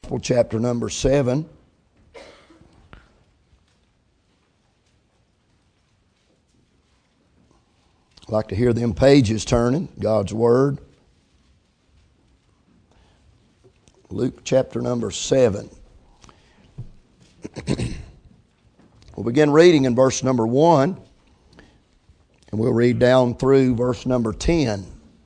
Gospel, chapter number 7. I'd like to hear them pages turning, God's Word. Luke chapter number 7. We'll begin reading in verse number 1, and we'll read down through verse number 10.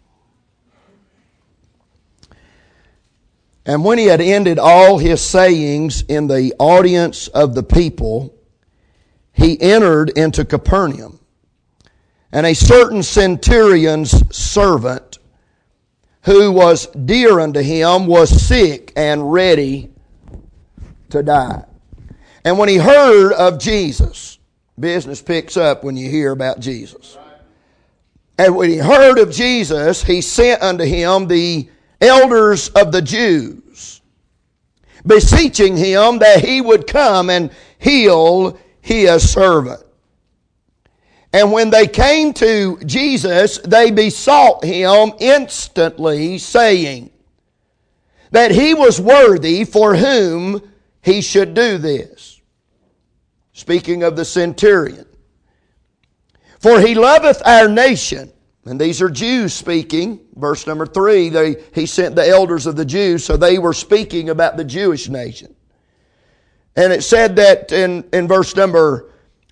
And when he had ended all his sayings in the audience of the people, he entered into Capernaum. And a certain centurion's servant, who was dear unto him, was sick and ready to die. And when he heard of Jesus, business picks up when you hear about Jesus. And when he heard of Jesus, he sent unto him the elders of the Jews, beseeching him that he would come and heal his servant. And when they came to Jesus, they besought him instantly, saying that he was worthy for whom he should do this. Speaking of the centurion. For he loveth our nation. And these are Jews speaking. Verse number 3, he sent the elders of the Jews, so they were speaking about the Jewish nation. And it said that in verse number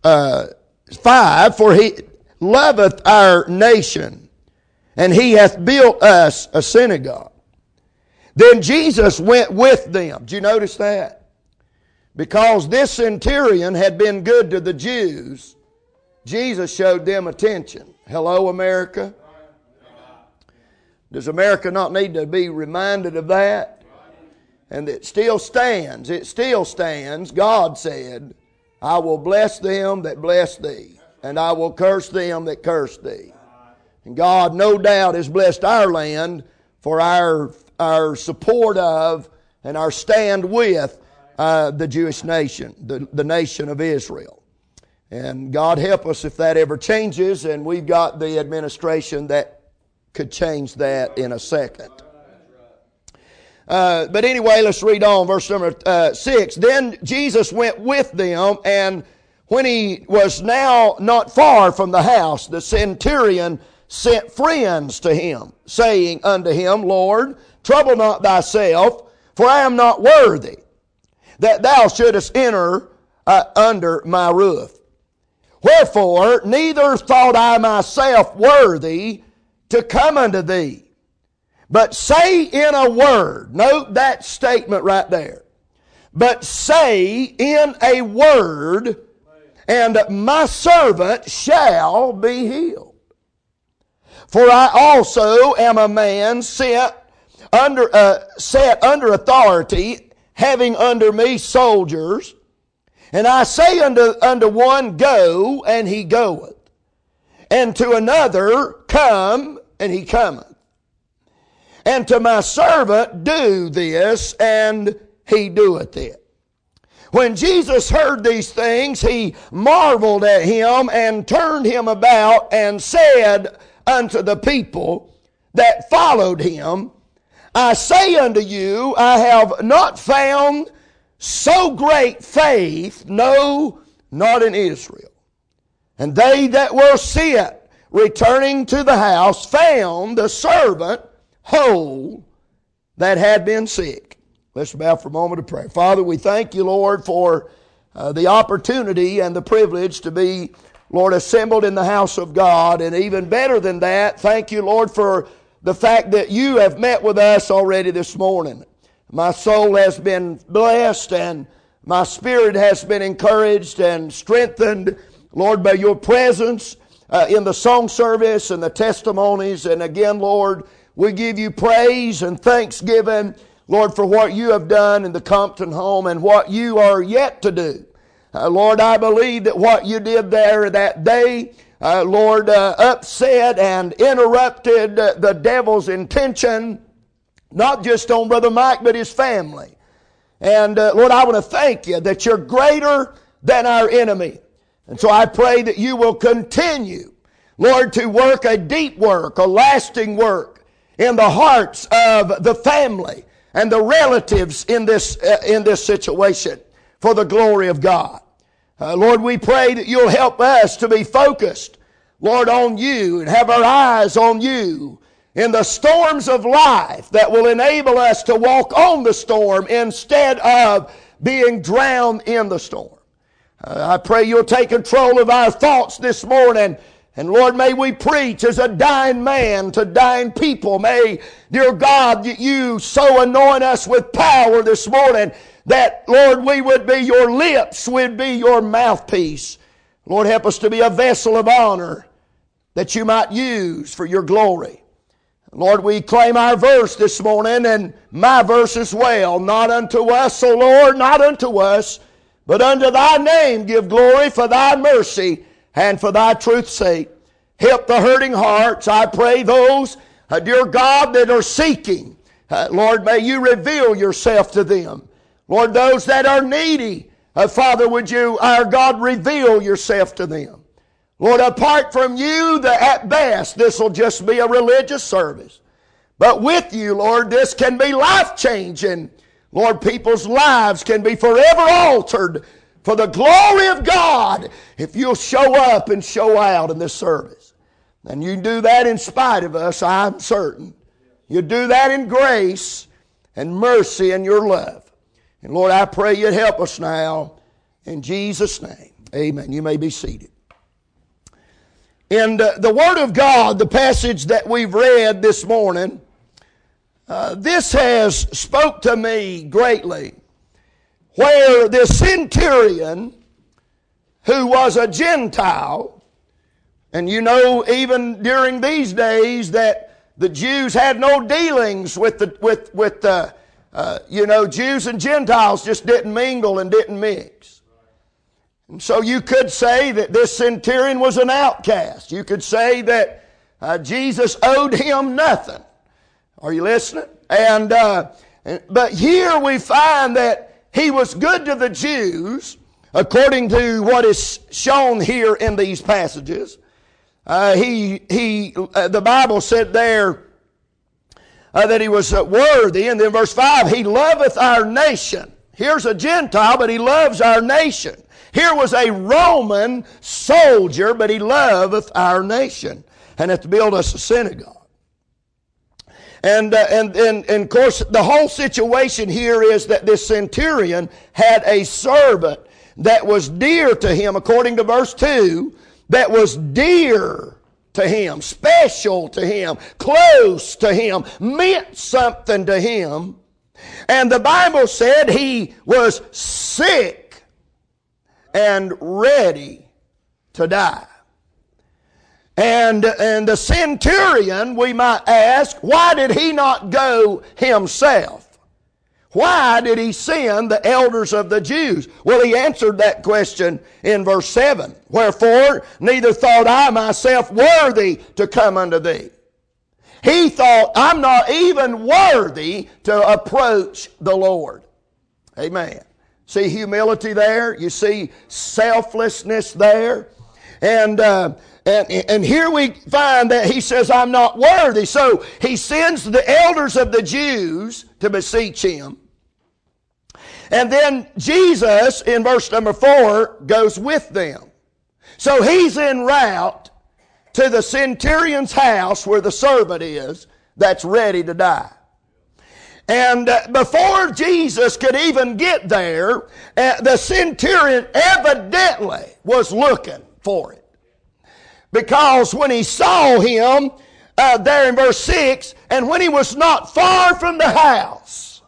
5, for he loveth our nation, and he hath built us a synagogue. Then Jesus went with them. Did you notice that? Because this centurion had been good to the Jews, Jesus showed them attention. Hello, America. Does America not need to be reminded of that? And it still stands. It still stands. God said, I will bless them that bless thee, and I will curse them that curse thee. And God, no doubt, has blessed our land for our support of and our stand with the Jewish nation, the nation of Israel. And God help us if that ever changes, and we've got the administration that could change that in a second. But anyway, let's read on, verse number 6. Then Jesus went with them, and when he was now not far from the house, the centurion sent friends to him, saying unto him, Lord, trouble not thyself, for I am not worthy that thou shouldest enter under my roof. Wherefore, neither thought I myself worthy to come unto thee. But say in a word, note that statement right there. But say in a word, and my servant shall be healed. For I also am a man set under authority, having under me soldiers. And I say unto one, go, and he goeth. And to another, come, and he cometh. And to my servant, do this, and he doeth it. When Jesus heard these things, he marveled at him, and turned him about, and said unto the people that followed him, I say unto you, I have not found so great faith, no, not in Israel. And they that were sent, returning to the house, found the servant whole that had been sick. Let's bow for a moment of prayer. Father, we thank you, Lord, for the opportunity and the privilege to be, Lord, assembled in the house of God. And even better than that, thank you, Lord, for the fact that you have met with us already this morning. My soul has been blessed, and my spirit has been encouraged and strengthened, Lord, by your presence in the song service and the testimonies. And again, Lord, we give you praise and thanksgiving, Lord, for what you have done in the Compton home and what you are yet to do. Lord, I believe that what you did there that day, Lord, upset and interrupted the devil's intention, not just on Brother Mike, but his family. And Lord, I want to thank you that you're greater than our enemy. And so I pray that you will continue, Lord, to work a deep work, a lasting work in the hearts of the family and the relatives in this situation for the glory of God. Lord, we pray that you'll help us to be focused, Lord, on you and have our eyes on you in the storms of life that will enable us to walk on the storm instead of being drowned in the storm. I pray you'll take control of our thoughts this morning. And Lord, may we preach as a dying man to dying people. May, dear God, you so anoint us with power this morning that, Lord, we would be your lips, we'd be your mouthpiece. Lord, help us to be a vessel of honor that you might use for your glory. Lord, we claim our verse this morning, and my verse as well. Not unto us, O Lord, not unto us, but unto thy name give glory for thy mercy and for thy truth's sake. Help the hurting hearts. I pray those, dear God, that are seeking. Lord, may you reveal yourself to them. Lord, those that are needy, Father, would you, our God, reveal yourself to them. Lord, apart from you, at best, this will just be a religious service. But with you, Lord, this can be life-changing. Lord, people's lives can be forever altered for the glory of God if you'll show up and show out in this service. And you do that in spite of us, I'm certain. You do that in grace and mercy and your love. And Lord, I pray you'd help us now. In Jesus' name, amen. You may be seated. In the Word of God, the passage that we've read this morning, this has spoke to me greatly, where the centurion, who was a Gentile, and you know even during these days that the Jews had no dealings with Jews and Gentiles just didn't mingle and didn't mix. And so you could say that this centurion was an outcast. You could say that Jesus owed him nothing. Are you listening? But here we find that he was good to the Jews, according to what is shown here in these passages. The Bible said there that he was worthy, and then verse 5, he loveth our nation. Here's a Gentile, but he loves our nation. Here was a Roman soldier, but he loveth our nation, and hath built us a synagogue. And of course, the whole situation here is that this centurion had a servant that was dear to him, according to verse 2, that was dear to him, special to him, close to him, meant something to him. And the Bible said he was sick and ready to die. And the centurion, we might ask, why did he not go himself? Why did he send the elders of the Jews? Well, he answered that question in verse 7. Wherefore, neither thought I myself worthy to come unto thee. He thought, I'm not even worthy to approach the Lord. Amen. See humility there? You see selflessness there? And here we find that he says, I'm not worthy. So he sends the elders of the Jews to beseech him. And then Jesus, in verse number 4, goes with them. So he's en route to the centurion's house where the servant is that's ready to die. And before Jesus could even get there, the centurion evidently was looking for it. Because when he saw him, there in verse 6, and when he was not far from the house,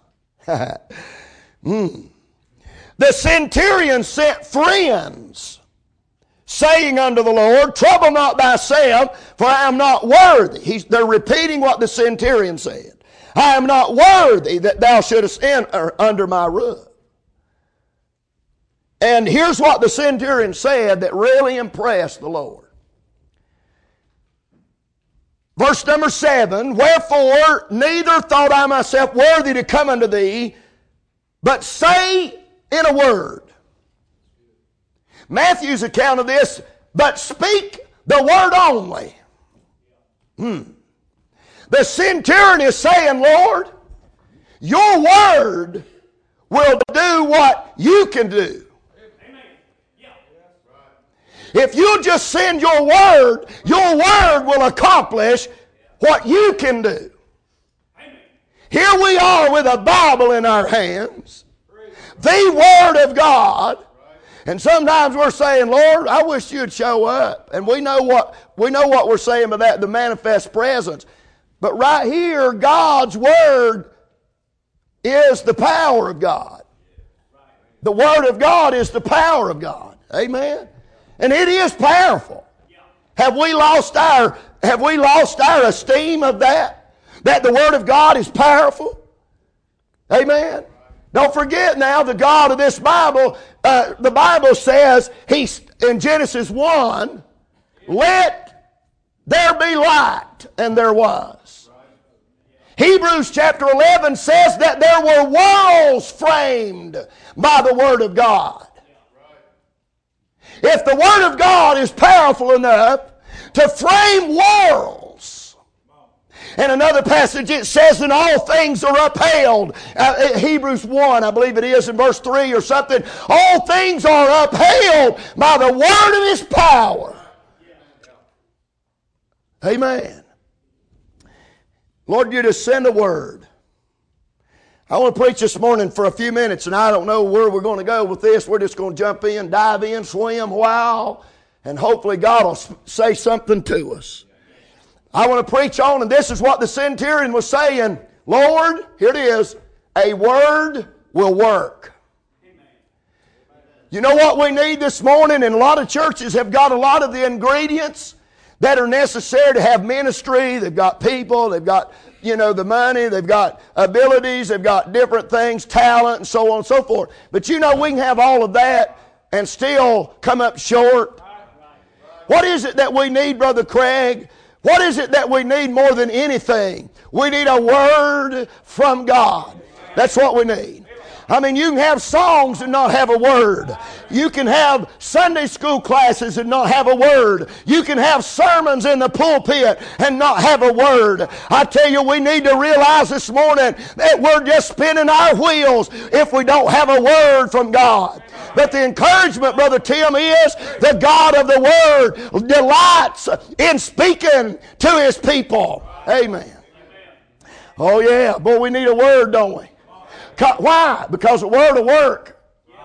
the centurion sent friends, saying unto the Lord, trouble not thyself, for I am not worthy. They're repeating what the centurion said. I am not worthy that thou shouldest enter under my roof. And here's what the centurion said that really impressed the Lord. Verse number 7, wherefore neither thought I myself worthy to come unto thee, but say in a word. Matthew's account of this, but speak the word only. The centurion is saying, Lord, Your word will do what you can do. If you just send your word will accomplish what you can do. Here we are with a Bible in our hands, the Word of God, and sometimes we're saying, Lord, I wish you'd show up. And we know what we're saying by that, the manifest presence. But right here, God's Word is the power of God. The Word of God is the power of God. Amen. And it is powerful. Have we lost our esteem of that? That the Word of God is powerful? Amen. Don't forget now, the God of this Bible, the Bible says, in Genesis 1, let there be light, and there was. Hebrews chapter 11 says that there were worlds framed by the Word of God. If the Word of God is powerful enough to frame worlds, in another passage it says that all things are upheld. Hebrews 1, I believe it is, in verse 3 or something. All things are upheld by the word of His power. Amen. Lord, you just send a word. I want to preach this morning for a few minutes, and I don't know where we're going to go with this. We're just going to jump in, dive in, swim a while, and hopefully God will say something to us. I want to preach on, and this is what the centurion was saying. Lord, here it is, a word will work. You know what we need this morning? And a lot of churches have got a lot of the ingredients that are necessary to have ministry. They've got people, they've got, the money, they've got abilities, they've got different things, talent, and so on and so forth. But we can have all of that and still come up short. What is it that we need, Brother Craig? What is it that we need more than anything? We need a word from God. That's what we need. I mean, you can have songs and not have a word. You can have Sunday school classes and not have a word. You can have sermons in the pulpit and not have a word. I tell you, we need to realize this morning that we're just spinning our wheels if we don't have a word from God. But the encouragement, Brother Tim, is the God of the Word delights in speaking to His people. Amen. Oh yeah, boy, we need a word, don't we? Why? Because the Word will work.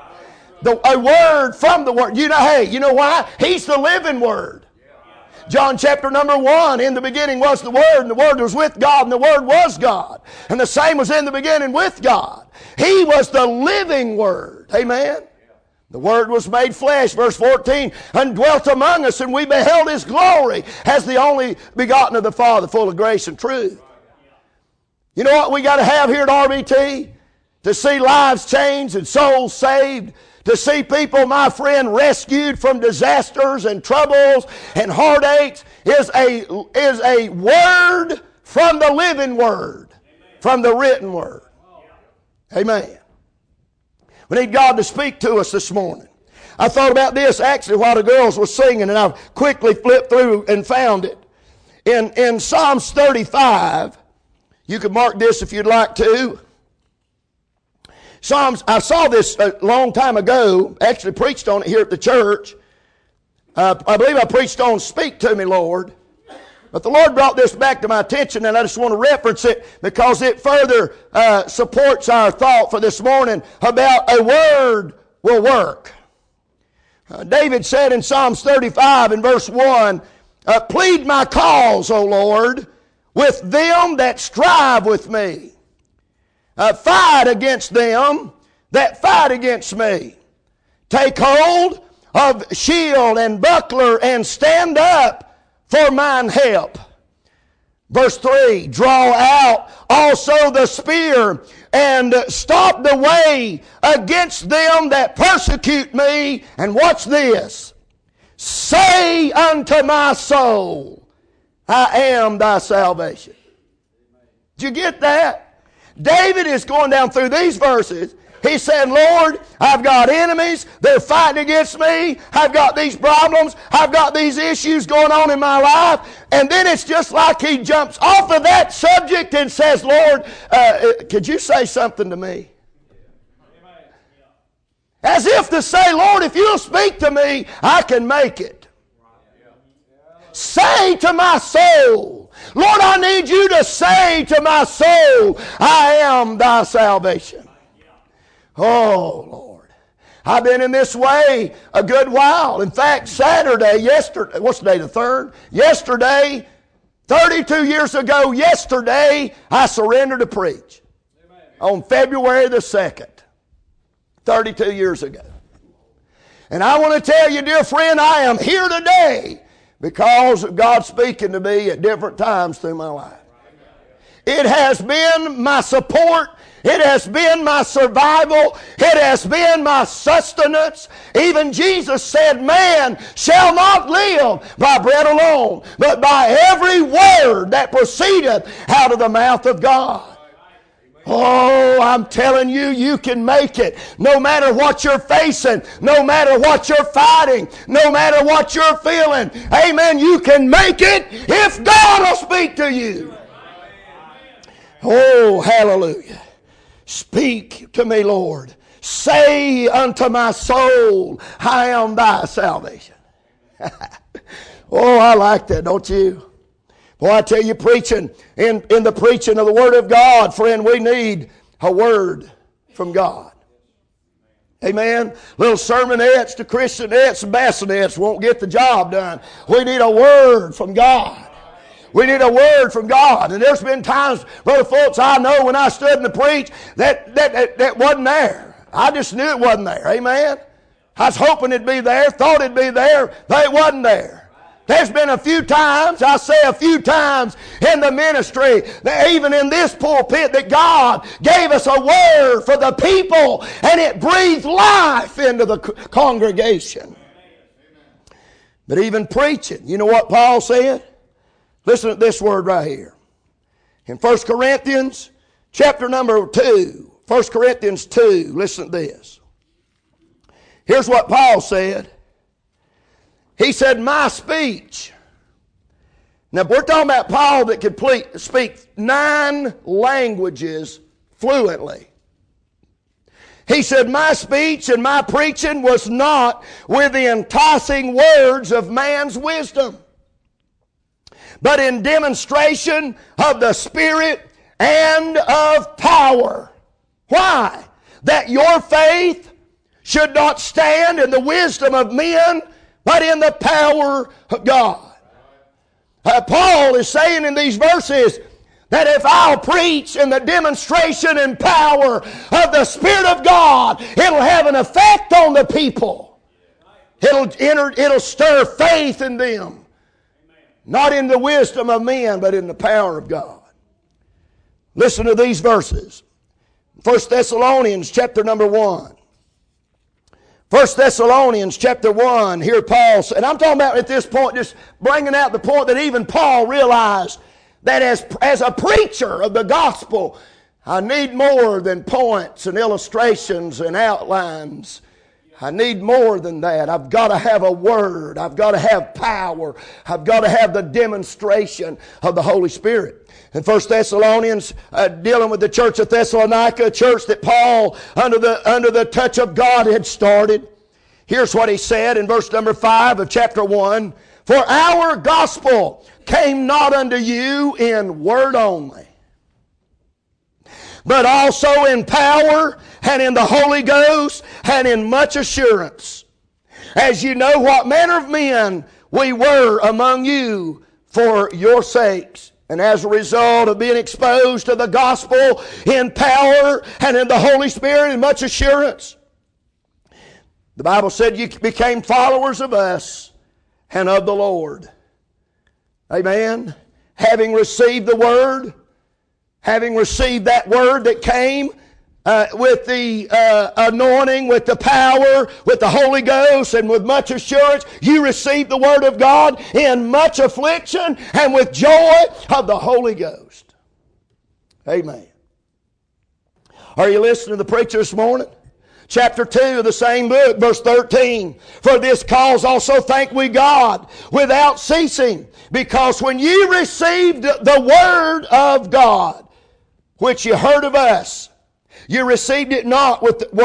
A word from the Word. You know why? He's the living Word. John chapter number 1, in the beginning was the Word, and the Word was with God, and the Word was God. And the same was in the beginning with God. He was the living Word. Amen. The Word was made flesh, verse 14, and dwelt among us, and we beheld His glory as the only begotten of the Father, full of grace and truth. You know what we got to have here at RBT? To see lives changed and souls saved, to see people, my friend, rescued from disasters and troubles and heartaches is a word from the living Word, from the written Word. Amen. We need God to speak to us this morning. I thought about this actually while the girls were singing, and I quickly flipped through and found it. In Psalms 35, you can mark this if you'd like to. I saw this a long time ago, actually preached on it here at the church. I believe I preached on Speak to Me, Lord. But the Lord brought this back to my attention, and I just want to reference it because it further supports our thought for this morning about a word will work. David said in Psalms 35 in verse 1, plead my cause, O Lord, with them that strive with me. Fight against them that fight against me. Take hold of shield and buckler and stand up for mine help. Verse 3, draw out also the spear and stop the way against them that persecute me. And watch this. Say unto my soul, I am thy salvation. Did you get that? David is going down through these verses, He said, Lord, I've got enemies. They're fighting against me. I've got these problems. I've got these issues going on in my life. And then it's just like he jumps off of that subject and says, Lord, could you say something to me? As if to say, Lord, if you'll speak to me, I can make it. Say to my soul, Lord, I need you to say to my soul, I am thy salvation. Oh, Lord. I've been in this way a good while. In fact, yesterday, what's the day, the 3rd? Yesterday, 32 years ago, yesterday, I surrendered to preach. On February the 2nd. 32 years ago. And I want to tell you, dear friend, I am here today because of God speaking to me at different times through my life. It has been my support. It has been my survival. It has been my sustenance. Even Jesus said, man shall not live by bread alone, but by every word that proceedeth out of the mouth of God. Oh, I'm telling you, you can make it. No matter what you're facing, no matter what you're fighting, no matter what you're feeling. Amen. You can make it if God will speak to you. Oh, hallelujah. Speak to me, Lord. Say unto my soul, I am thy salvation. Oh, I like that, don't you? Boy, I tell you, preaching, in the preaching of the Word of God, friend, we need a word from God. Amen? Little sermonettes to Christianettes and bassinets won't get the job done. We need a word from God. We need a word from God. And there's been times, brother folks, I know when I stood in the preach, that wasn't there. I just knew it wasn't there. Amen? I was hoping it'd be there, thought it'd be there, but it wasn't there. There's been a few times, I say a few times in the ministry, that even in this pulpit, that God gave us a word for the people and it breathed life into the congregation. But even preaching, you know what Paul said? Listen to this word right here. In 1 Corinthians chapter number 2, 1 Corinthians 2, listen to this. Here's what Paul said. He said, my speech. Now, we're talking about Paul that could speak 9 languages fluently. He said, my speech and my preaching was not with the enticing words of man's wisdom, but in demonstration of the Spirit and of power. Why? That your faith should not stand in the wisdom of men, but in the power of God. Paul is saying in these verses that if I'll preach in the demonstration and power of the Spirit of God, it'll have an effect on the people. It'll stir faith in them. Not in the wisdom of men, but in the power of God. Listen to these verses. 1 Thessalonians chapter number 1. 1 Thessalonians chapter 1, here Paul said, and I'm talking about at this point, just bringing out the point that even Paul realized that as a preacher of the gospel, I need more than points and illustrations and outlines. I need more than that. I've got to have a word. I've got to have power. I've got to have the demonstration of the Holy Spirit. In 1 Thessalonians, dealing with the church of Thessalonica, a church that Paul, under the touch of God, had started. Here's what he said in verse number 5 of chapter 1. For our gospel came not unto you in word only, but also in power and in the Holy Ghost and in much assurance, as you know what manner of men we were among you for your sakes. And as a result of being exposed to the gospel in power and in the Holy Spirit and much assurance, the Bible said you became followers of us and of the Lord. Amen. Having received the word, having received that word that came with the anointing, with the power, with the Holy Ghost, and with much assurance, you received the Word of God in much affliction and with joy of the Holy Ghost. Amen. Are you listening to the preacher this morning? Chapter 2 of the same book, verse 13. For this cause also thank we God without ceasing, because when ye received the word of God, which you heard of us, you received it not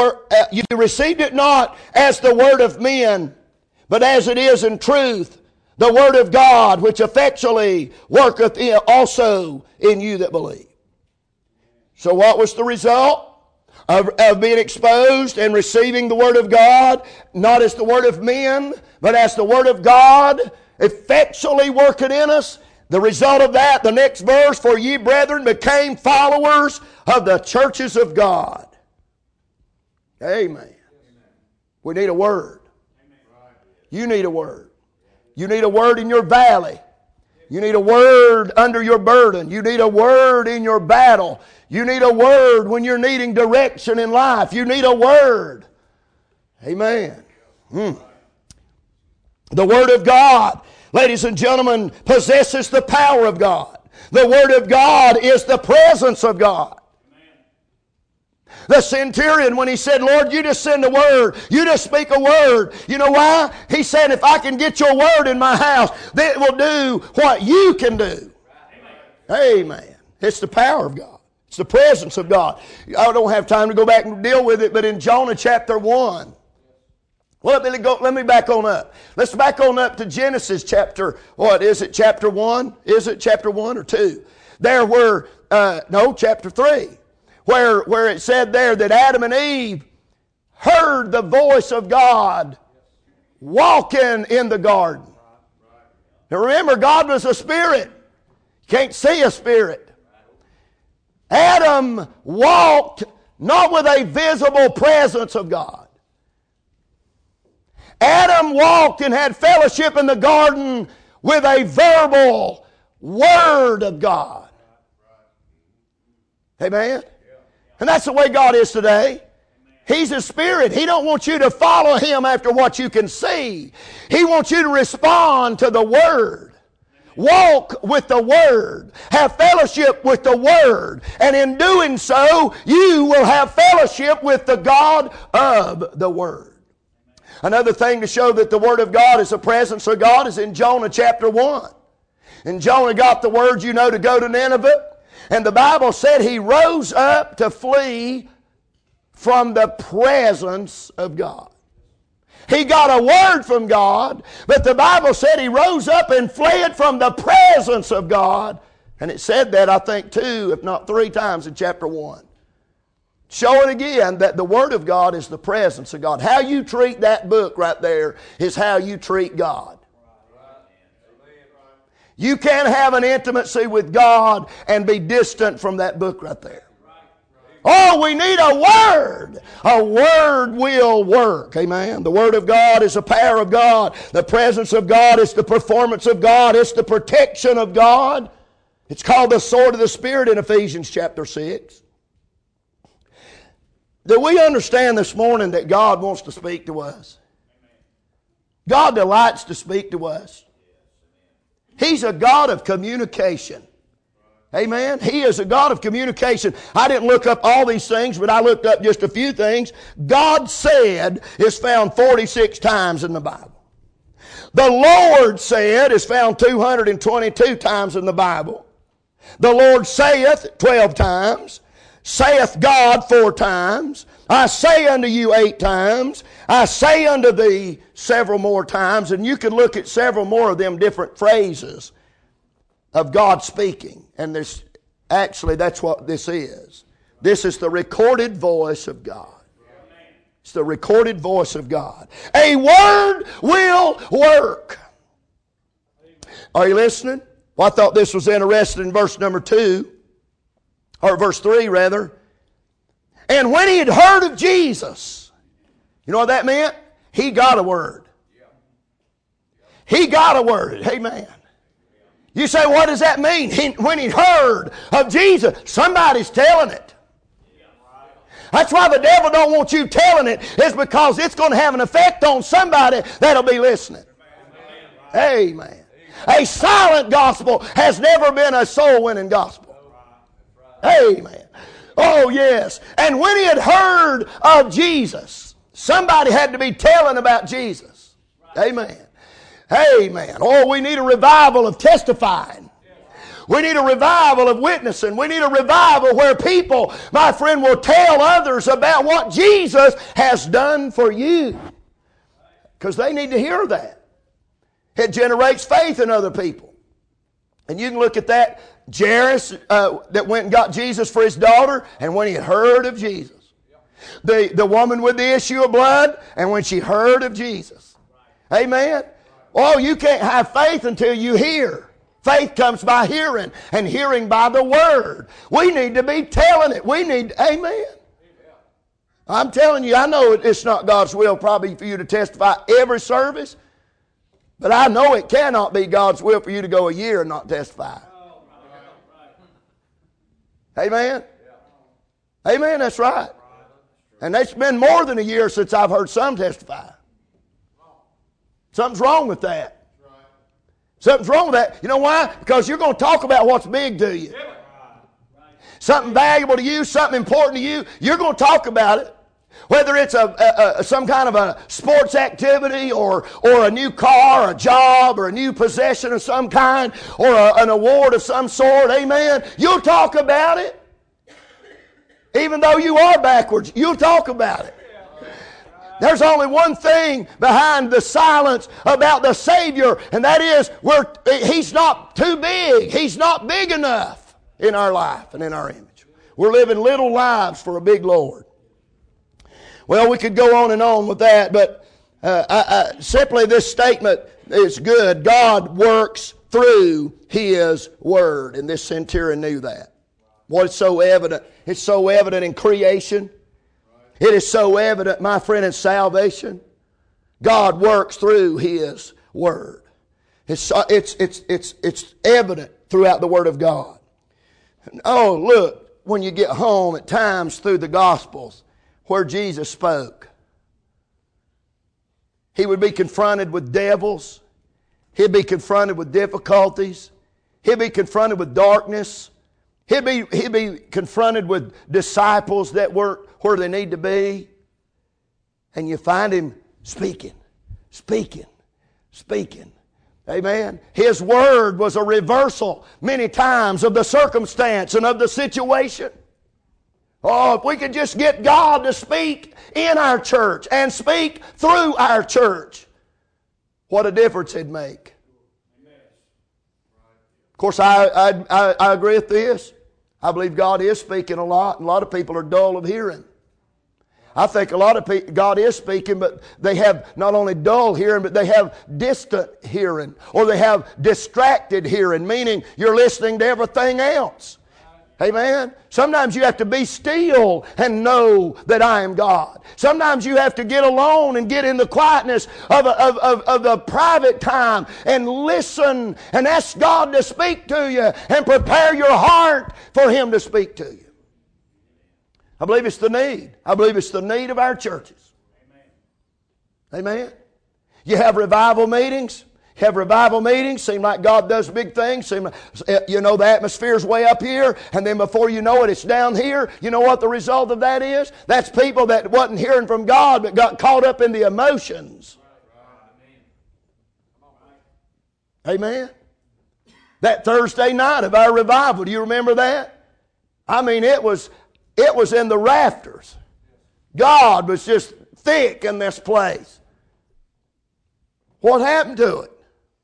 as the word of men, but as it is in truth, the word of God, which effectually worketh also in you that believe. So what was the result of being exposed and receiving the word of God, not as the word of men, but as the word of God, effectually working in us? The result of that, the next verse, for ye brethren became followers of the churches of God. Amen. We need a word. You need a word. You need a word in your valley. You need a word under your burden. You need a word in your battle. You need a word when you're needing direction in life. You need a word. Amen. The word of God, ladies and gentlemen, possesses the power of God. The word of God is the presence of God. The centurion, when he said, Lord, you just send a word. You just speak a word. You know why? He said, if I can get your word in my house, then it will do what you can do. Amen. It's the power of God. It's the presence of God. I don't have time to go back and deal with it, but in Jonah chapter 1, well, let me back on up. Let's back on up to Genesis chapter, chapter 1? Is it chapter 1 or 2? There were, chapter 3. Where it said there that Adam and Eve heard the voice of God walking in the garden. Now remember, God was a spirit. You can't see a spirit. Adam walked not with a visible presence of God. Adam walked and had fellowship in the garden with a verbal word of God. Amen? And that's the way God is today. He's a spirit. He don't want you to follow Him after what you can see. He wants you to respond to the Word. Walk with the Word. Have fellowship with the Word. And in doing so, you will have fellowship with the God of the Word. Another thing to show that the Word of God is the presence of God is in Jonah chapter 1. And Jonah got the word, to go to Nineveh. And the Bible said he rose up to flee from the presence of God. He got a word from God, but the Bible said he rose up and fled from the presence of God. And it said that, I think, 2, if not 3 times in chapter 1. Showing again that the Word of God is the presence of God. How you treat that book right there is how you treat God. You can't have an intimacy with God and be distant from that book right there. Oh, we need a word. A word will work. Amen. The Word of God is the power of God. The presence of God is the performance of God. It's the protection of God. It's called the sword of the Spirit in Ephesians chapter 6. Do we understand this morning that God wants to speak to us? God delights to speak to us. He's a God of communication. Amen. He is a God of communication. I didn't look up all these things, but I looked up just a few things. God said is found 46 times in the Bible. The Lord said is found 222 times in the Bible. The Lord saith 12 times. Saith God 4 times. I say unto you 8 times. I say unto thee several more times. And you can look at several more of them different phrases of God speaking. And that's what this is. This is the recorded voice of God. It's the recorded voice of God. A word will work. Are you listening? Well, I thought this was interesting in verse number 2. Or verse 3 rather. And when he had heard of Jesus, you know what that meant? He got a word. He got a word. Amen. You say, what does that mean? When he heard of Jesus, somebody's telling it. That's why the devil don't want you telling it, is because it's going to have an effect on somebody that'll be listening. Amen. A silent gospel has never been a soul-winning gospel. Amen. Oh, yes. And when he had heard of Jesus, somebody had to be telling about Jesus. Amen. Amen. Oh, we need a revival of testifying. We need a revival of witnessing. We need a revival where people, my friend, will tell others about what Jesus has done for you. Because they need to hear that. It generates faith in other people. And you can look at that Jairus that went and got Jesus for his daughter, and when he heard of Jesus. The woman with the issue of blood, and when she heard of Jesus. Amen. Oh, you can't have faith until you hear. Faith comes by hearing, and hearing by the Word. We need to be telling it. We need, amen. I'm telling you, I know it's not God's will probably for you to testify every service, but I know it cannot be God's will for you to go a year and not testify. Amen? Amen, that's right. And it's been more than a year since I've heard some testify. Something's wrong with that. Something's wrong with that. You know why? Because you're going to talk about what's big to you. Something valuable to you, something important to you, you're going to talk about it. Whether it's some kind of a sports activity or a new car, or a job, or a new possession of some kind, or an award of some sort, amen, you'll talk about it. Even though you are backwards, you'll talk about it. There's only one thing behind the silence about the Savior, and that is He's not too big. He's not big enough in our life and in our image. We're living little lives for a big Lord. Well, we could go on with that, but simply this statement is good. God works through His Word, and this centurion knew that. Boy, it's so evident. It's so evident in creation. It is so evident, my friend, in salvation. God works through His Word. It's evident throughout the Word of God. Oh, look, when you get home at times through the Gospels where Jesus spoke, He would be confronted with devils. He'd be confronted with difficulties. He'd be confronted with darkness. He'd be confronted with disciples that weren't where they need to be. And you find Him speaking. Amen. His Word was a reversal many times of the circumstance and of the situation. Oh, if we could just get God to speak in our church and speak through our church, what a difference it'd make. Of course, I agree with this. I believe God is speaking a lot, and a lot of people are dull of hearing. I think a lot of people, God is speaking, but they have not only dull hearing, but they have distant hearing, or they have distracted hearing, meaning you're listening to everything else. Amen. Sometimes you have to be still and know that I am God. Sometimes you have to get alone and get in the quietness of the private time and listen and ask God to speak to you and prepare your heart for Him to speak to you. I believe it's the need. I believe it's the need of our churches. Amen. You have revival meetings. Seem like God does big things. Seem like, the atmosphere's way up here, and then before you know it, it's down here. You know what the result of that is? That's people that wasn't hearing from God, but got caught up in the emotions. Amen. That Thursday night of our revival, do you remember that? I mean, it was in the rafters. God was just thick in this place. What happened to it?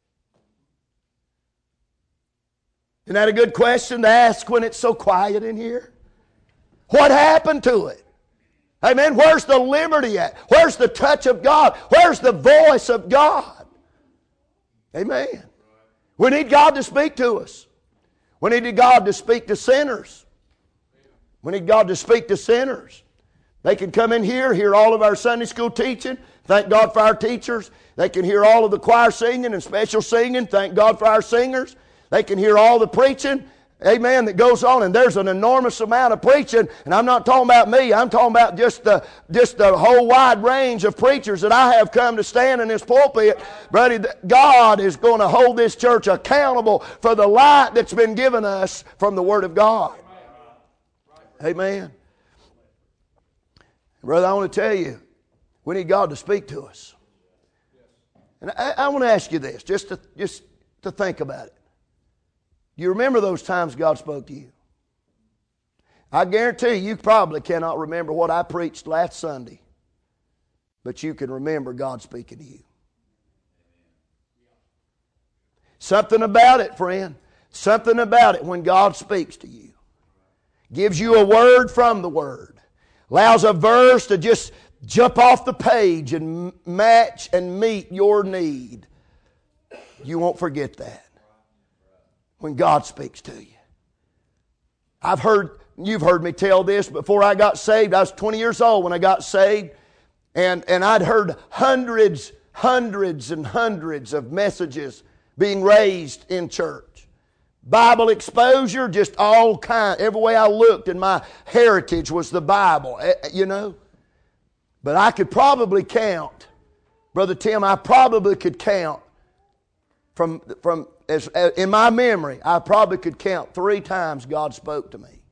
Isn't that a good question to ask when it's so quiet in here? What happened to it? Amen. Where's the liberty at? Where's the touch of God? Where's the voice of God? Amen. We need God to speak to us. We need God to speak to sinners. We need God to speak to sinners. They can come in here, hear all of our Sunday school teaching. Thank God for our teachers. They can hear all of the choir singing and special singing. Thank God for our singers. They can hear all the preaching, amen, that goes on. And there's an enormous amount of preaching. And I'm not talking about me. I'm talking about just the whole wide range of preachers that I have come to stand in this pulpit. Buddy, God is going to hold this church accountable for the light that's been given us from the Word of God. Amen. Brother, I want to tell you, we need God to speak to us. And I want to ask you this, just to think about it. Do you remember those times God spoke to you? I guarantee you probably cannot remember what I preached last Sunday, but you can remember God speaking to you. Something about it, friend. Something about it when God speaks to you. Gives you a word from the Word. Allows a verse to just jump off the page and match and meet your need. You won't forget that when God speaks to you. You've heard me tell this, before I got saved, I was 20 years old when I got saved, and I'd heard hundreds and hundreds of messages being raised in church. Bible exposure, just all kind. Every way I looked, and my heritage was the Bible, you know. But I could probably count, Brother Tim, I probably could count in my memory, I probably could count 3 times God spoke to me.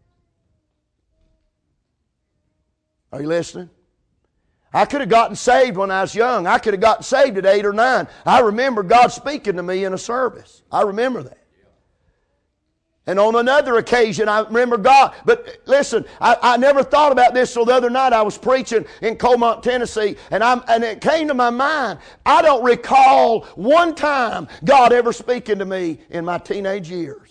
Are you listening? I could have gotten saved when I was young. I could have gotten saved at 8 or 9. I remember God speaking to me in a service. I remember that. And on another occasion, I remember God. But listen, I never thought about this till the other night. I was preaching in Colmont, Tennessee, and it came to my mind. I don't recall one time God ever speaking to me in my teenage years.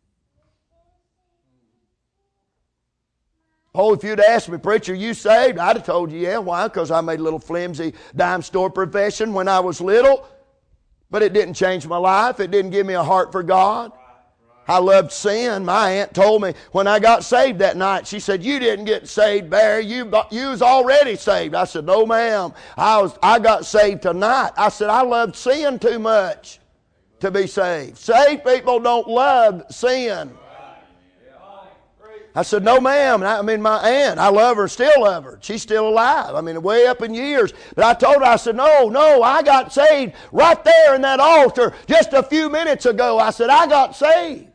Oh, if you'd asked me, preacher, you saved? I'd have told you, yeah. Why? Because I made a little flimsy dime store profession when I was little. But it didn't change my life. It didn't give me a heart for God. I loved sin. My aunt told me when I got saved that night, she said, you didn't get saved, Barry. You was already saved. I said, no, ma'am. I got saved tonight. I said, I loved sin too much to be saved. Saved people don't love sin. I said, no, ma'am. My aunt, I love her, still love her. She's still alive. Way up in years. But I told her, I said, no, I got saved right there in that altar just a few minutes ago. I said, I got saved.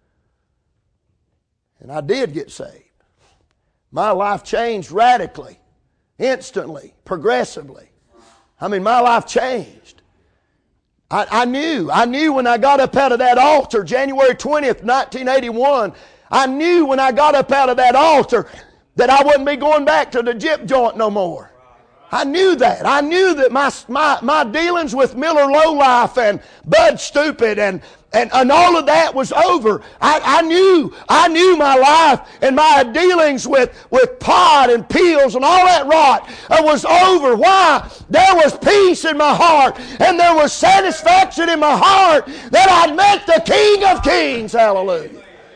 And I did get saved. My life changed radically, instantly, progressively. My life changed. I knew when I got up out of that altar, January 20th, 1981, I knew when I got up out of that altar that I wouldn't be going back to the gyp joint no more. I knew that. I knew that my dealings with Miller Lowlife and Bud Stupid and all of that was over. I knew my life and my dealings with pot and pills and all that rot was over. Why? There was peace in my heart and there was satisfaction in my heart that I'd met the King of Kings. Hallelujah.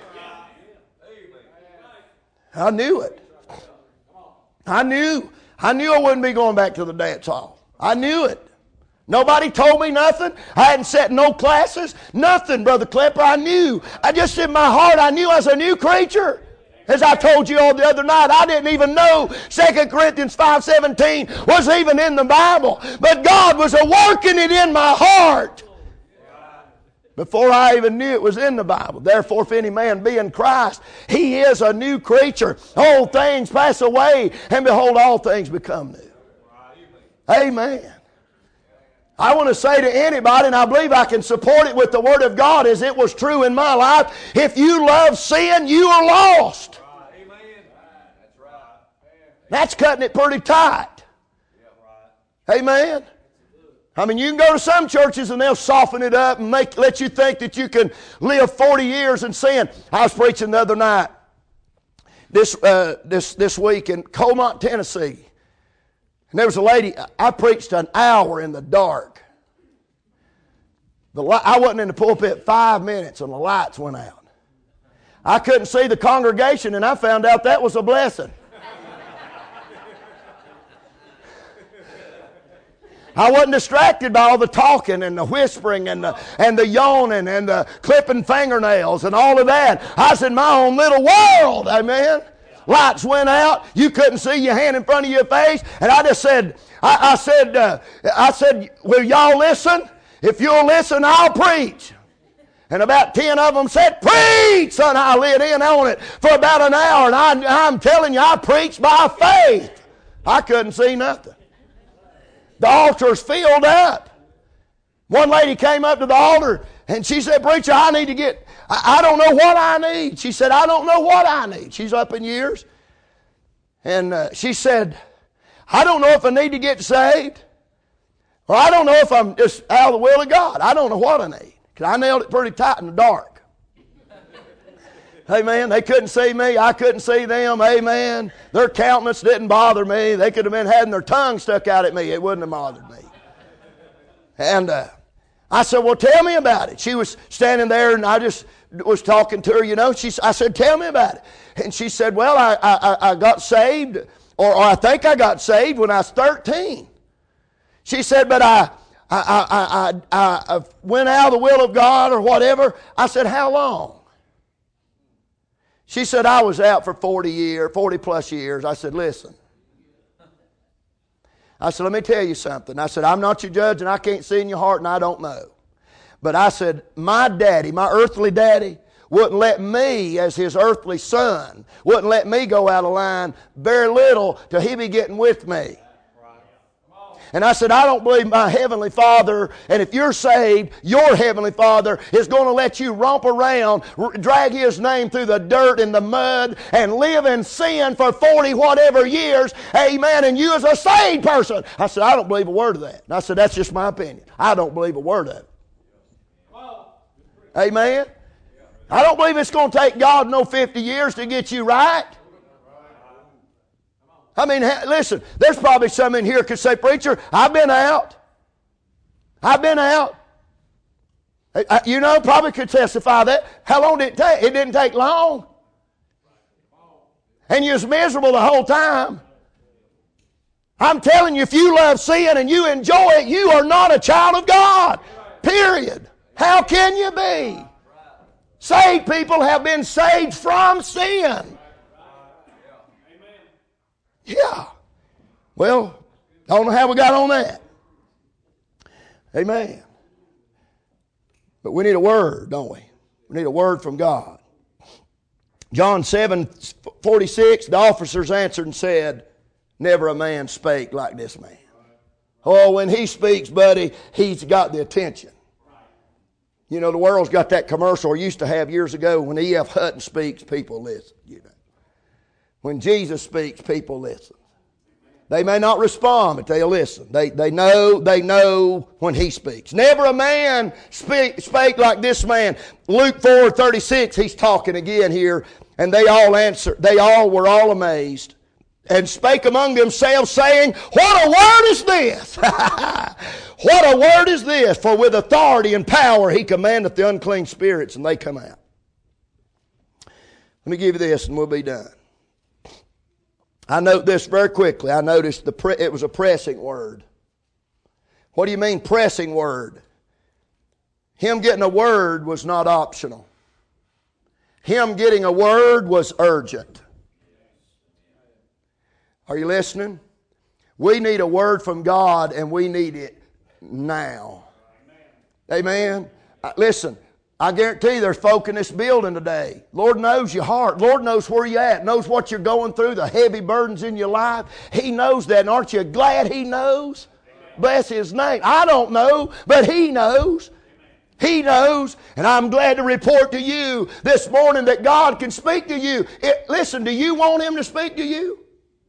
I knew it. I knew I wouldn't be going back to the dance hall. I knew it. Nobody told me nothing. I hadn't sat in no classes. Nothing, Brother Klepper. I knew. I just in my heart, I knew I was a new creature. As I told you all the other night, I didn't even know 2 Corinthians 5:17 was even in the Bible. But God was working it in my heart before I even knew it was in the Bible. Therefore, if any man be in Christ, he is a new creature. Old things pass away, and behold, all things become new. Amen. I want to say to anybody, and I believe I can support it with the Word of God as it was true in my life, if you love sin, you are lost. That's cutting it pretty tight. Amen. You can go to some churches and they'll soften it up and let you think that you can live 40 years in sin. I was preaching the other night, this week in Colmont, Tennessee. And there was a lady, I preached an hour in the dark. I wasn't in the pulpit 5 minutes and the lights went out. I couldn't see the congregation and I found out that was a blessing. I wasn't distracted by all the talking and the whispering and the yawning and the clipping fingernails and all of that. I was in my own little world, amen. Lights went out. You couldn't see your hand in front of your face. And I just said, I said, will y'all listen? If you'll listen, I'll preach. And about 10 of them said, preach! Son, I lit in on it for about an hour, and I'm telling you, I preached by faith. I couldn't see nothing. The altar's filled up. One lady came up to the altar, and she said, preacher, I need to get, I don't know what I need. She said, I don't know what I need. She's up in years. And she said, I don't know if I need to get saved, or I don't know if I'm just out of the will of God. I don't know what I need. Because I nailed it pretty tight in the dark. Amen. They couldn't see me. I couldn't see them. Amen. Their countenance didn't bother me. They could have been having their tongue stuck out at me. It wouldn't have bothered me. And I said, well, tell me about it. She was standing there, and I just was talking to her, you know. I said, tell me about it. And she said, well, I got saved, or I think I got saved when I was 13. She said, but I went out of the will of God or whatever. I said, how long? She said, I was out for 40 plus years. I said, listen. I said, let me tell you something. I said, I'm not your judge, and I can't see in your heart, and I don't know. But I said, my daddy, my earthly daddy, wouldn't let me, as his earthly son, wouldn't let me go out of line very little till he be getting with me. And I said, I don't believe my Heavenly Father, and if you're saved, your Heavenly Father is going to let you romp around, drag His name through the dirt and the mud, and live in sin for 40 whatever years, amen, and you as a saved person. I said, I don't believe a word of that. And I said, that's just my opinion. I don't believe a word of it. Amen? I don't believe it's going to take God no 50 years to get you right. I mean, listen, there's probably some in here could say, preacher, I've been out. I've been out. You know, probably could testify that. How long did it take? It didn't take long. And you was miserable the whole time. I'm telling you, if you love sin and you enjoy it, you are not a child of God. Period. How can you be? Saved people have been saved from sin. Yeah. Well, I don't know how we got on that. Amen. But we need a word, don't we? We need a word from God. John 7:46, the officers answered and said, never a man spake like this man. Oh, when he speaks, buddy, he's got the attention. You know, the world's got that commercial or used to have years ago. When E.F. Hutton speaks, people listen. You know, when Jesus speaks, people listen. They may not respond, but they'll listen. They know when He speaks. Never a man spake like this man. Luke 4:36, he's talking again here, and they all answered. They all were all amazed, and spake among themselves, saying, what a word is this? What a word is this? For with authority and power He commandeth the unclean spirits, and they come out. Let me give you this, and we'll be done. I note this very quickly. I noticed it was a pressing word. What do you mean pressing word? Him getting a word was not optional. Him getting a word was urgent. Are you listening? We need a word from God, and we need it now. Amen. Listen, I guarantee you there's folk in this building today. Lord knows your heart. Lord knows where you're at. Knows what you're going through, the heavy burdens in your life. He knows that. And aren't you glad He knows? Bless His name. I don't know, but He knows. He knows. And I'm glad to report to you this morning that God can speak to you. Listen, do you want Him to speak to you?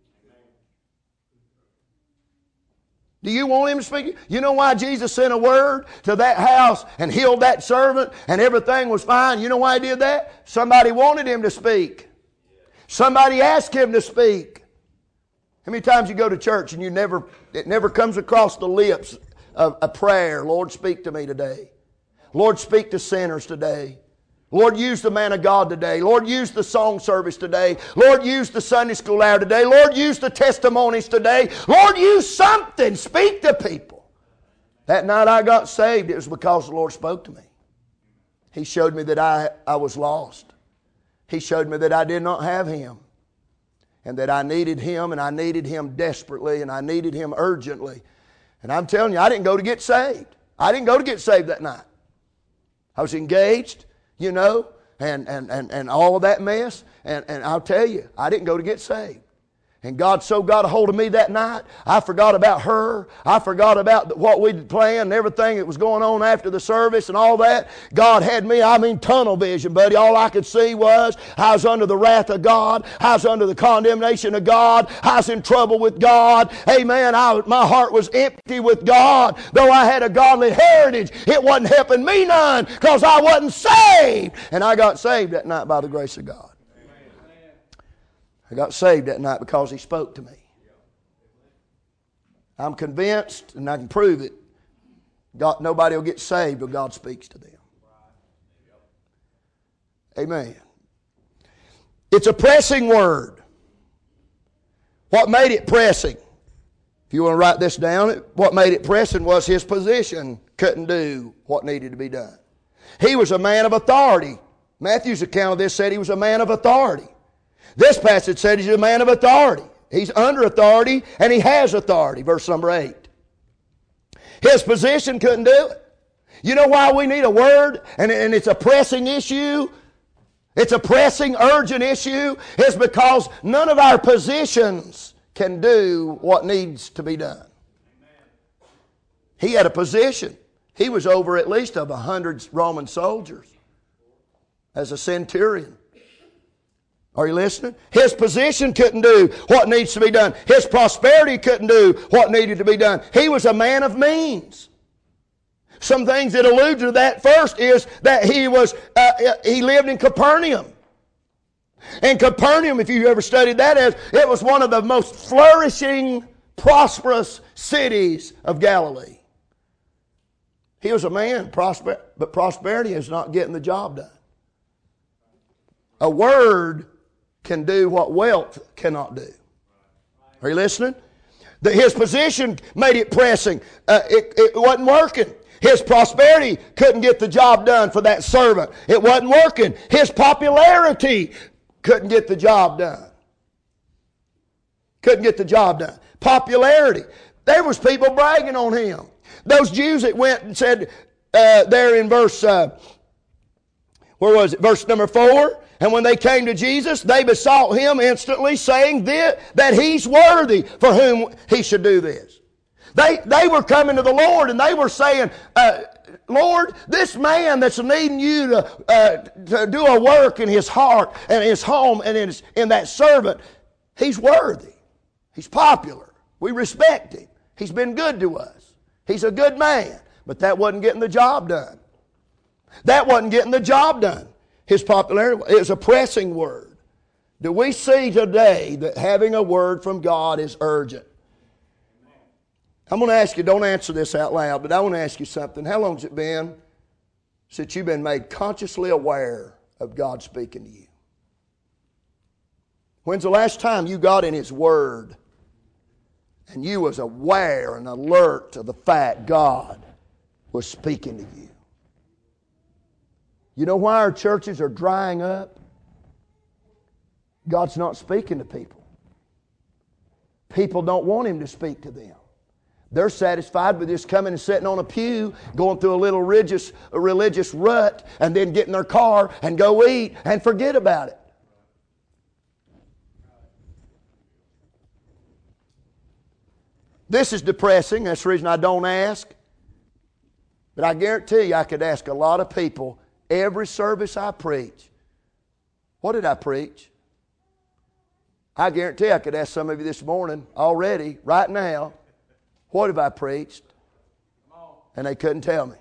Do you want Him to speak? You know why Jesus sent a word to that house and healed that servant and everything was fine? You know why He did that? Somebody wanted Him to speak. Somebody asked Him to speak. How many times you go to church and it never comes across the lips of a prayer, Lord, speak to me today. Lord, speak to sinners today. Lord, use the man of God today. Lord, use the song service today. Lord, use the Sunday school hour today. Lord, use the testimonies today. Lord, use something. Speak to people. That night I got saved, it was because the Lord spoke to me. He showed me that I was lost. He showed me that I did not have Him. And that I needed Him, and I needed Him desperately, and I needed Him urgently. And I'm telling you, I didn't go to get saved. I didn't go to get saved that night. I was engaged, you know, and all of that mess. And I'll tell you, I didn't go to get saved. And God so got a hold of me that night, I forgot about her. I forgot about what we'd planned and everything that was going on after the service and all that. God had me, tunnel vision, buddy. All I could see was I was under the wrath of God. I was under the condemnation of God. I was in trouble with God. Amen. My heart was empty with God. Though I had a godly heritage, it wasn't helping me none because I wasn't saved. And I got saved that night by the grace of God. I got saved that night because He spoke to me. I'm convinced, and I can prove it, nobody will get saved till God speaks to them. Amen. It's a pressing word. What made it pressing? If you want to write this down, what made it pressing was his position couldn't do what needed to be done. He was a man of authority. Matthew's account of this said he was a man of authority. This passage said he's a man of authority. He's under authority and he has authority. Verse number 8. His position couldn't do it. You know why we need a word? And it's a pressing issue. It's a pressing, urgent issue. It's because none of our positions can do what needs to be done. He had a position. He was over at least of 100 Roman soldiers as a centurion. Are you listening? His position couldn't do what needs to be done. His prosperity couldn't do what needed to be done. He was a man of means. Some things that allude to that first is that he lived in Capernaum. And Capernaum, if you ever studied that, it was one of the most flourishing, prosperous cities of Galilee. He was a man, but prosperity is not getting the job done. A word can do what wealth cannot do. Are you listening? His position made it pressing. It wasn't working. His prosperity couldn't get the job done for that servant. It wasn't working. His popularity couldn't get the job done. Couldn't get the job done. Popularity. There was people bragging on him. Those Jews that went and said there in verse, where was it? Verse number 4. And when they came to Jesus, they besought him instantly, saying that he's worthy for whom he should do this. They were coming to the Lord and they were saying, Lord, this man that's needing you to do a work in his heart and his home and in that servant, he's worthy. He's popular. We respect him. He's been good to us. He's a good man. But that wasn't getting the job done. That wasn't getting the job done. His popularity is a pressing word. Do we see today that having a word from God is urgent? I'm going to ask you, don't answer this out loud, but I want to ask you something. How long has it been since you've been made consciously aware of God speaking to you? When's the last time you got in His Word and you was aware and alert to the fact God was speaking to you? You know why our churches are drying up? God's not speaking to people. People don't want Him to speak to them. They're satisfied with just coming and sitting on a pew, going through a little religious rut, and then get in their car and go eat and forget about it. This is depressing. That's the reason I don't ask. But I guarantee you I could ask a lot of people every service I preach. What did I preach? I guarantee I could ask some of you this morning already, right now, what have I preached? And they couldn't tell me.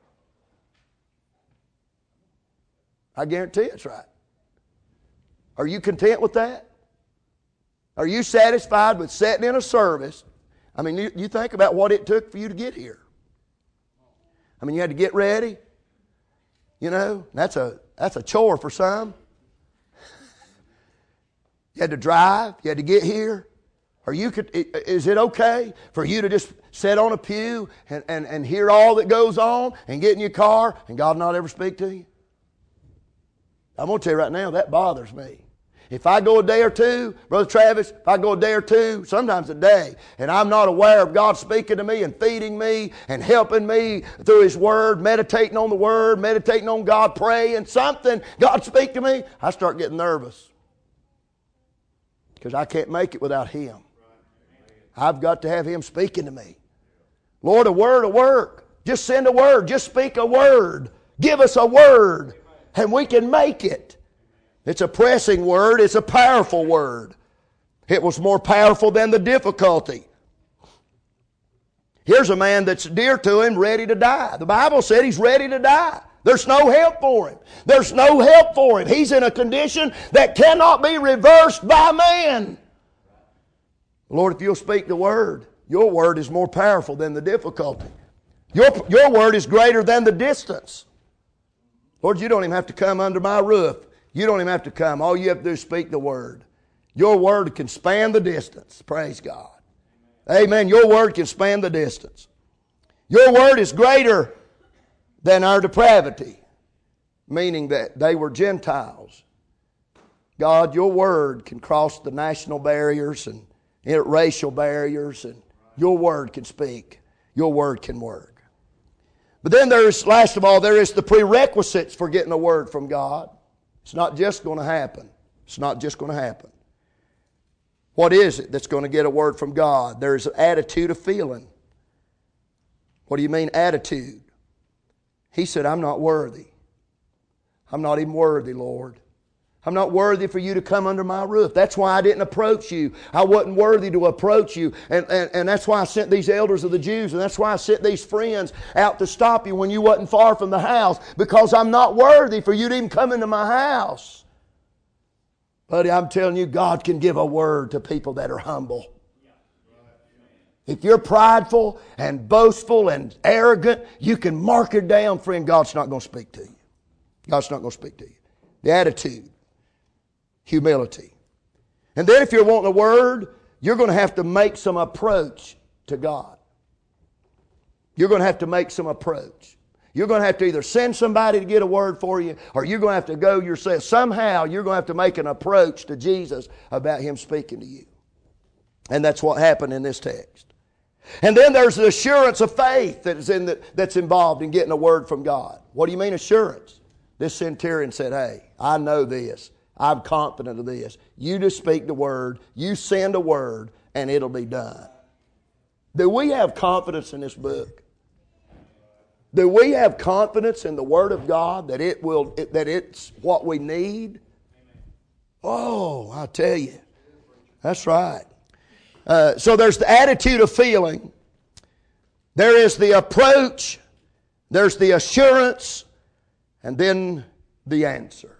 I guarantee it's right. Are you content with that? Are you satisfied with sitting in a service? I mean, you think about what it took for you to get here. I mean, you had to get ready. You know, that's a chore for some. You had to drive. You had to get here. Is it okay for you to just sit on a pew and hear all that goes on and get in your car and God not ever speak to you? I'm going to tell you right now, that bothers me. If I go a day or two, Brother Travis, if I go a day or two, sometimes a day, and I'm not aware of God speaking to me and feeding me and helping me through His Word, meditating on the Word, meditating on God, praying, something, God speak to me, I start getting nervous. Because I can't make it without Him. I've got to have Him speaking to me. Lord, a word will work. Just send a word. Just speak a word. Give us a word. And we can make it. It's a pressing word. It's a powerful word. It was more powerful than the difficulty. Here's a man that's dear to him, ready to die. The Bible said he's ready to die. There's no help for him. There's no help for him. He's in a condition that cannot be reversed by man. Lord, if you'll speak the word, your word is more powerful than the difficulty. Your word is greater than the distance. Lord, you don't even have to come under my roof. You don't even have to come. All you have to do is speak the word. Your word can span the distance. Praise God. Amen. Your word can span the distance. Your word is greater than our depravity, meaning that they were Gentiles. God, your word can cross the national barriers and racial barriers, and your word can speak. Your word can work. But then last of all, there is the prerequisites for getting a word from God. It's not just going to happen. It's not just going to happen. What is it that's going to get a word from God? There's an attitude of feeling. What do you mean attitude? He said, I'm not worthy. I'm not even worthy, Lord. I'm not worthy for you to come under my roof. That's why I didn't approach you. I wasn't worthy to approach you. And that's why I sent these elders of the Jews. And that's why I sent these friends out to stop you when you wasn't far from the house. Because I'm not worthy for you to even come into my house. Buddy, I'm telling you, God can give a word to people that are humble. If you're prideful and boastful and arrogant, you can mark it down, friend. God's not going to speak to you. God's not going to speak to you. The attitude. Humility. And then if you're wanting a word, you're going to have to make some approach to God. You're going to have to make some approach. You're going to have to either send somebody to get a word for you, or you're going to have to go yourself. Somehow you're going to have to make an approach to Jesus about Him speaking to you. And that's what happened in this text. And then there's the assurance of faith that's involved in getting a word from God. What do you mean assurance? This centurion said, hey, I know this. I'm confident of this. You just speak the word. You send a word, and it'll be done. Do we have confidence in this book? Do we have confidence in the Word of God that it's what we need? Oh, I'll tell you. That's right. So there's the attitude of feeling. There is the approach. There's the assurance. And then the answer.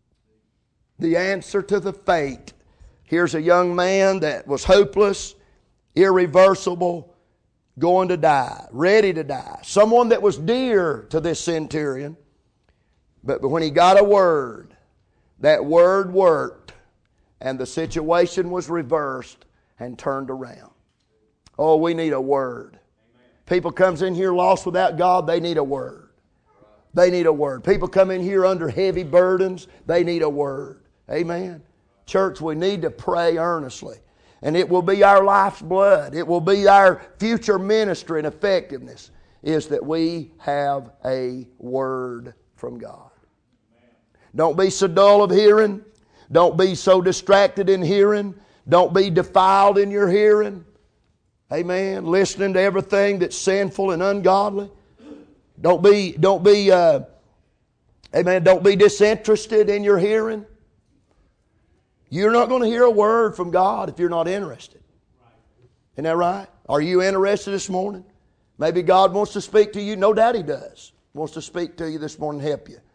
The answer to the fate. Here's a young man that was hopeless, irreversible, going to die, ready to die. Someone that was dear to this centurion. But when he got a word, that word worked, and the situation was reversed and turned around. Oh, we need a word. People comes in here lost without God, they need a word. They need a word. People come in here under heavy burdens, they need a word. Amen. Church, we need to pray earnestly. And it will be our life's blood. It will be our future ministry and effectiveness is that we have a word from God. Don't be so dull of hearing. Don't be so distracted in hearing. Don't be defiled in your hearing. Amen. Listening to everything that's sinful and ungodly. Don't be disinterested in your hearing. You're not going to hear a word from God if you're not interested. Isn't that right? Are you interested this morning? Maybe God wants to speak to you. No doubt He does. He wants to speak to you this morning and help you.